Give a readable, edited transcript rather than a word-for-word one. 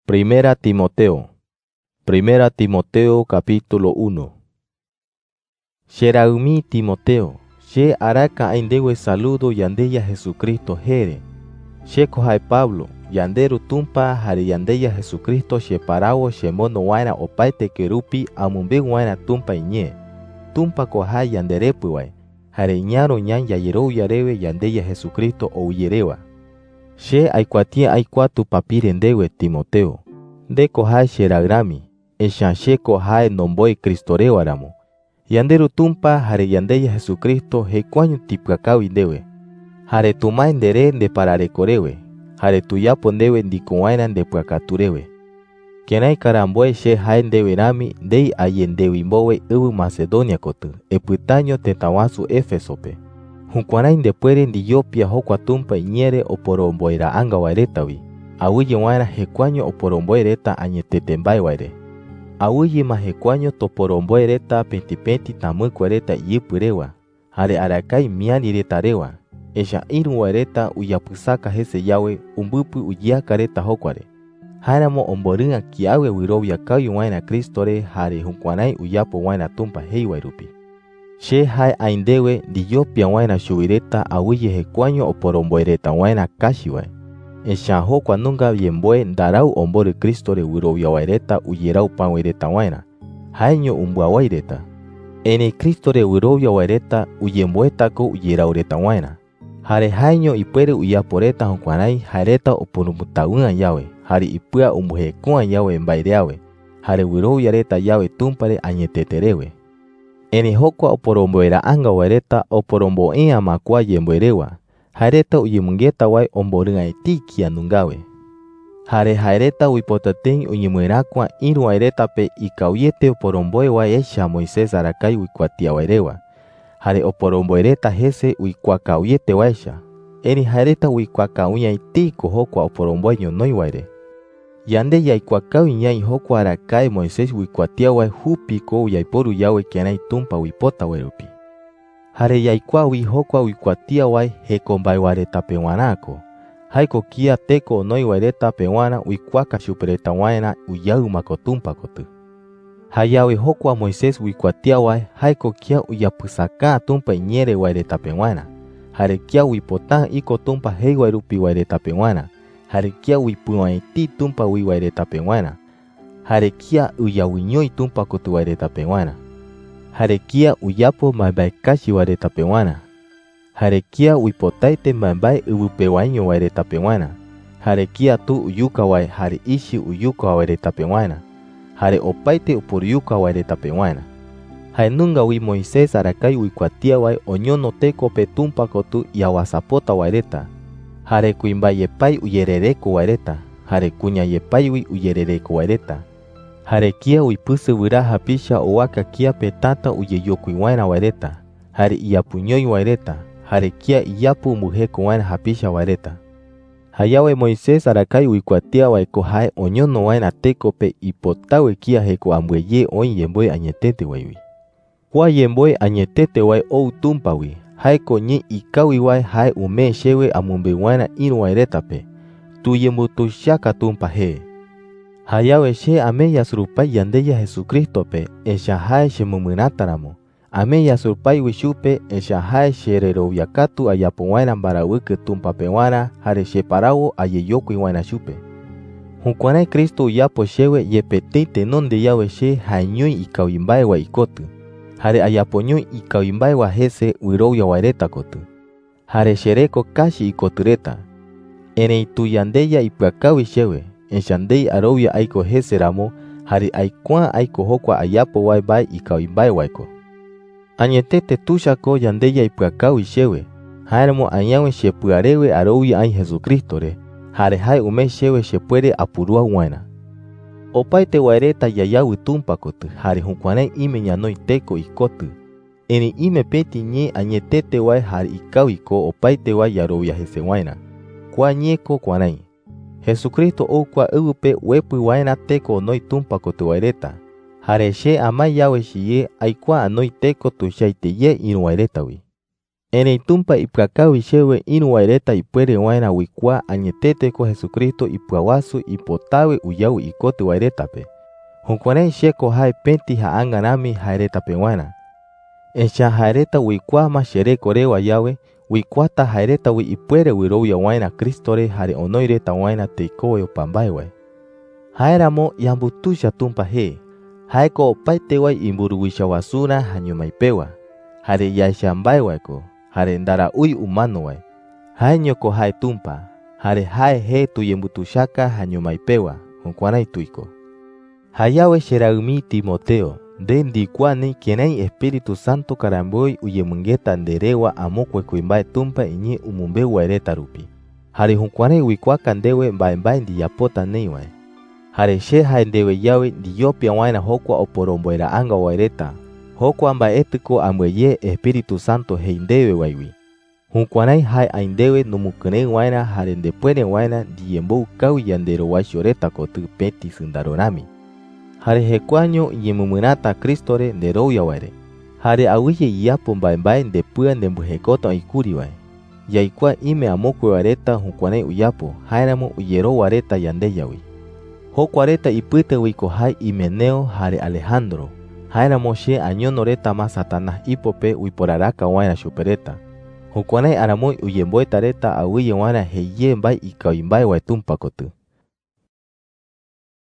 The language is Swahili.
Primera Timoteo capítulo 1. Sheraumi Timoteo, she araka aindewe saludo yandeya Jesucristo jere. She kohai Pablo, yanderu tumpa hari yandeya Jesucristo she parawo she mono waina opaite kerupi amumbe waina tumpa inye. Tumpa kohai yanderepu wai, hari nyaro nyan yayero yarewe yandeya Jesucristo o uyerewa. She aikwatia aikwatu papirendewe Timoteo. De kohai sheragrami, eshanshe kohai nomboi Cristoreo aramo. Yanderu tumpa hare yandeya Jesucristo hekuanyu tipkakau indewe. Hare tumai ndere nde pararekorewe. Hare tuyapo ndewe ndikuwaina nde pwakaturewe. Kenai karamboe she hai ndewe rami dei ayendewe imbowe ubu Macedonia kotu. Eputaño tetawasu Efesope. Hunkwanai ndepuere ndiyopia hokwa tumpa inyere oporomboira anga wairetawi. Awuye waina hekuanyo oporomboireta anyetetembai waire. Awuye mahekuanyo toporomboireta pentipenti tamukwareta yipurewa. Hare arakai miani retarewa. Esha iru waireta uyapusaka hese yawe umbupu ujiakareta hokware. Haramo omboringa kiawe wirobia kawi waina Kristore hare hunkwanai uyapo waina tumpa hei wairupi. She hai aindewe diyopia waina shuireta awuye hekuanyo oporomboireta waina kashiwai. Esha hokwa nunga yemboe ndarau ombore Kristore wirobia waireta uyerau pan waireta waina. Hainyo umbua waireta. Ene Kristore wirobia waireta uyemboe tako uyerau reta waina. Hare hainyo ipuere uyaporeta hunkwanai hareta oporumutaunga yawe. Hare ipua umbuhekua yawe mbaireawe. Hare wirobia reta yawe tumpare anyeteterewe. Ene hokwa oporomboera anga waireta oporomboea makua yemboerewa. Hareta uyimungeta wai omboringa etikia nungawe. Hare hareta uipotaten uyimuerakwa iru waireta pe ikauyete oporomboe wai esha Moisés arakai uikwatia wairewa. Hare oporomboereta hese uikwakauyete waisha. Eni hareta uikwakaunya itiko hokwa oporomboe nyonoi waire. Yande yaikwakau inyai hokwa arakai Moisés uikwatia wai hupiko uyaiporu yawe kenai tumpa uipota wairupi. Hare yaikwa hokwa uikwatia wai hekombai wareta pewanako. Haiko kia teko noi wareta pewana uikwaka shupereta waina uyau makotumpa kotu. Hayawe hokwa Moisés uikwatia wai haiko kia uyapusaka tumpa inyere wareta pewana. Hare kia uipota iko tumpa hei wairupi wareta pewana. Hare kia uipuaiti tumpa ui wareta pewana. Hare kia uyawinyoi tumpa kotu wareta pewana. Hare kia uyapo mabai kashi wareta pewana. Hare kia uipotaite mabai ubupewainyo wareta pewana. Hare kia tu uyuka wai hare ishi uyuka wareta pewana. Hare opaite upuriuka wareta pewana. Haenunga ui Moisés arakai uikwatia wai onyono teko petumpa kotu yawasapota wareta. Hare kuimba yepai uyerereko wareta. Hare kunya yepai uyerereko wareta. Hare kia uipusu wira hapisha owaka kia petata uyeyokui waina wareta. Hare iyapunyoi wareta. Hare kia iyapu muheko waina hapisha wareta. Hayawe Moisés arakai uikwatia waiko hae onyono waina teko pe ipotawe kia heko ambueye oin yemboe anyetete waiwi. Kwa yemboe anyetete wai ou tumpawi. Haiko nye ikawi wai hae ume shewe amumbe waina inu waireta pe. Tuyembutu shaka tumpa hee. Hayawe she ame yasurupai yandeya Jesucristo pe esha hae she mumunataramo. Ame yasurupai wishupe esha hae she rero yakatu ayapo waina barawuke tumpa pewana hare she parawo ayeyokui waina shupe. Hunkwanai Kristo uyapo shewe yepetete nonde yawe she haenyoi ikawimbae wa ikotu. Hare ayaponyoi ikawimbae wa hese uirowya waireta kotu. Hare shereko kashi ikotureta. Ene itu yandeya ipakawi shewe. Enshandei arowia aiko hese ramo, hari aikwa aiko hokwa ayapo wai bai ikawimbai waiko. Anyetete tushako yandeya ipakau ishewe, haramo anyawe shepuarewe arowia ai Jesucristo re, hare hai ume shewe shepuere apurua waina. Opaite waireta yayawu tumpa kotu, hari hunkwanai ime nyanoi teko ikotu. Eni ime peti nye anyetete wai hari ikawiko opaite wai yarowia hese waina. Kwa nyeko kwanai. Jesucristo okwa upe wepu waina teko noi tumpa kotu waireta. Hare she amai yawe shiye aikwa anoi teko tu shaite ye inu waireta wi. Ene tumpa ipkakawi shewe inu waireta ipuere waina wikwa añetete ko Jesucristo ipuawasu ipotawe uyawi ikote wairetape. Hunkwane sheko hai penti haanga nami hairetape waina. Echa haireta wikwa ma shere korewa yawe wikwata haireta wi ipuere wiroya waina Kristore hare onoireta waina teikowe pambaiwe. Hairamo yambutusha tumpa he. Haiko opaite wai imburuwisha wasuna hanyumaipewa. Hare yaishambaiwaiko. Hare ndara ui umano wai. Hañoko hai tumpa. Hare hai he tuyembutushaka hanyumaipewa. Hunkwana ituiko. Hayawe sheraumi Timoteo. Dendi kwani kenai Espiritu Santo karamboi uyemungeta nderewa amokwe kuimbae tumpa inyi umumbe waireta rupi. Hare hunkwane wikwa kandewe mbae ndi yapota neiwa. Hare she haendewe yawe ndi yopia waina hokwa oporomboira anga waireta. Hokwa mba etiko amweye Espiritu Santo heindewe waiwi. Hunkwanai hai aindewe numukene waina hare ndepuene waina diyembo ukawi yandero waishoreta kotu peti sundaronami. Hare hekwanyo yemumunata Kristore nderouya waire. Hare awiye iyapo mbae ndepua ndembuhekoto ikuri wae. Yaikwa ime amokwe wareta hunkwanai uyapo hairamo uyero wareta yandeyawi. Hokwareta ipute wiko hai Imeneo hare Alejandro. Haina moshe anyonoreta ma Satanás ipope uiporaraka waina supereta. Hunkwanai aramoi uyemboetareta awiye waina heye mbai ikawimbai waitumpa kotu.